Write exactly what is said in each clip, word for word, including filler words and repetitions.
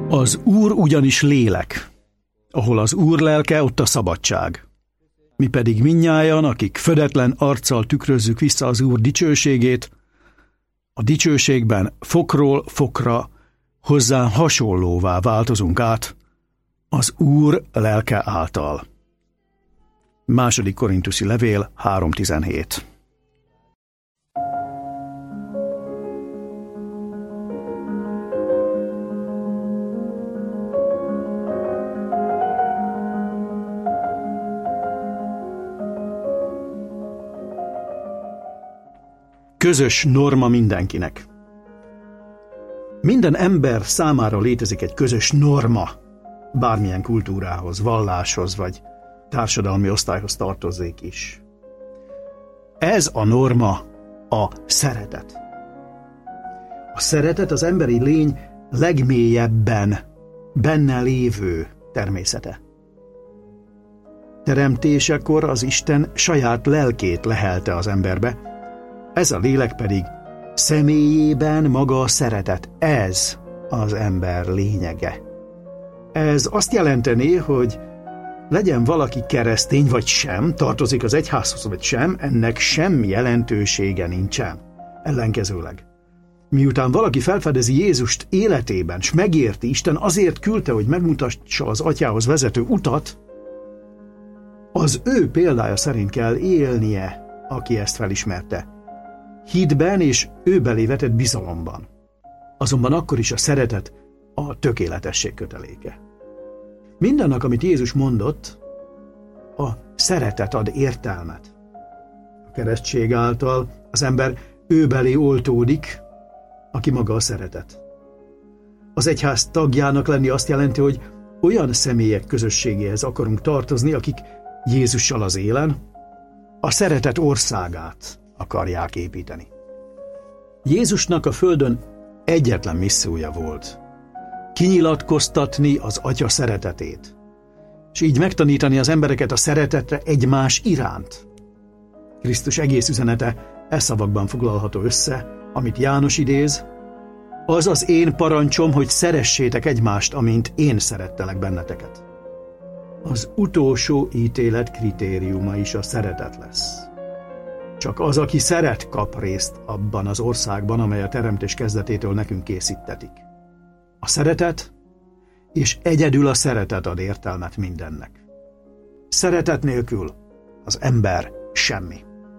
Az Úr ugyanis lélek. Ahol az Úr lelke, ott a szabadság. Mi pedig mindnyájan, akik födetlen arccal tükrözzük vissza az Úr dicsőségét, a dicsőségben fokról fokra hozzá hasonlóvá változunk át az Úr lelke által. Második Korinthusi levél három tizenhét. Közös norma mindenkinek. Minden ember számára létezik egy közös norma, bármilyen kultúrához, valláshoz vagy társadalmi osztályhoz tartozik is. Ez a norma a szeretet. A szeretet az emberi lény legmélyebben benne lévő természete. Teremtésekor az Isten saját lelkét lehelte az emberbe, ez a lélek pedig személyében maga a szeretet. Ez az ember lényege. Ez azt jelenteni, hogy legyen valaki keresztény vagy sem, tartozik az egyházhoz vagy sem, ennek semmi jelentősége nincsen. Ellenkezőleg. Miután valaki felfedezi Jézust életében, s megérti, Isten azért küldte, hogy megmutassa az atyához vezető utat, az ő példája szerint kell élnie, aki ezt felismerte. Hitben és őbelé vetett bizalomban. Azonban akkor is a szeretet a tökéletesség köteléke. Mindannak, amit Jézus mondott, a szeretet ad értelmet. A keresztség által az ember őbelé oltódik, aki maga a szeretet. Az egyház tagjának lenni azt jelenti, hogy olyan személyek közösségéhez akarunk tartozni, akik Jézussal az élen a szeretet országát akarják építeni. Jézusnak a földön egyetlen missziója volt. Kinyilatkoztatni az Atya szeretetét, és így megtanítani az embereket a szeretetre egymás iránt. Krisztus egész üzenete e szavakban foglalható össze, amit János idéz: az az én parancsom, hogy szeressétek egymást, amint én szerettelek benneteket. Az utolsó ítélet kritériuma is a szeretet lesz. Csak az, aki szeret, kap részt abban az országban, amely a teremtés kezdetétől nekünk készítetik. A szeretet, és egyedül a szeretet ad értelmet mindennek. Szeretet nélkül az ember semmi.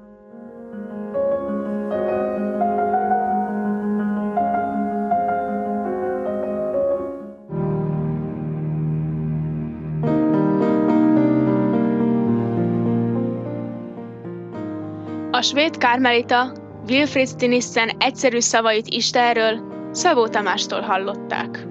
A svéd karmelita Wilfrid Stinissen egyszerű szavait Istenről Szabó Tamástól hallották.